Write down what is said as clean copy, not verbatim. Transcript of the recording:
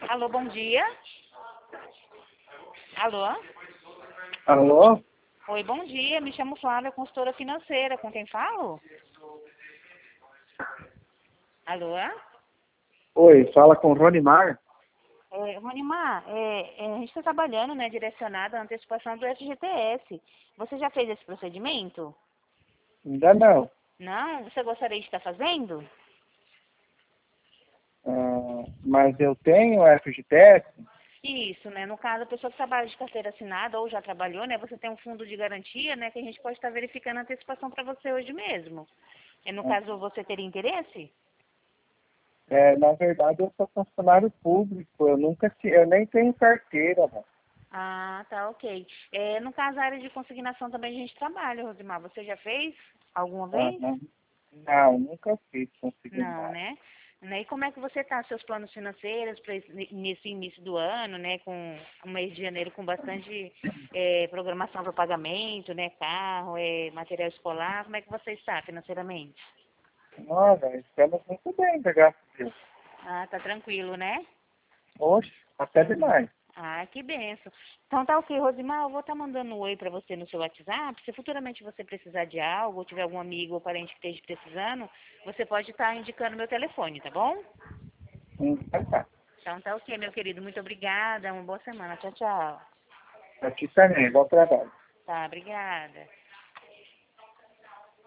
Alô, bom dia. Alô? Alô? Oi, bom dia. Me chamo Flávia, consultora financeira. Com quem falo? Alô? Oi, fala com o Ronimar. Ronimar, a gente está trabalhando, né, direcionado à antecipação do FGTS. Você já fez esse procedimento? Ainda não. Não? Você gostaria de estar fazendo? Mas eu tenho FGTS? Isso, né? No caso, a pessoa que trabalha de carteira assinada ou já trabalhou, né? Você tem um fundo de garantia, né? Que a gente pode estar verificando a antecipação para você hoje mesmo. E no caso, você teria interesse? Na verdade, eu sou funcionário público. Eu nem tenho carteira, mano. Ah, tá, ok. No caso, a área de consignação também a gente trabalha, Rosimar. Você já fez alguma vez? Aham. Não, nunca fiz Não, consignado. né? E como é que você está, seus planos financeiros para nesse início do ano, né? Com o mês de janeiro com bastante programação para pagamento, né? Carro, material escolar. Como é que você está financeiramente? Olha, estamos muito bem, graças a Deus. Ah, tá tranquilo, né? Oxe, até Uhum. demais. Ah, que benção. Então tá ok, Rosimar, eu vou estar mandando um oi para você no seu WhatsApp. Se futuramente você precisar de algo, ou tiver algum amigo ou parente que esteja precisando, você pode estar indicando meu telefone, tá bom? Tá. Então tá ok, meu querido. Muito obrigada. Uma boa semana. Tchau, tchau. Aqui também, bom trabalho. Tá, obrigada.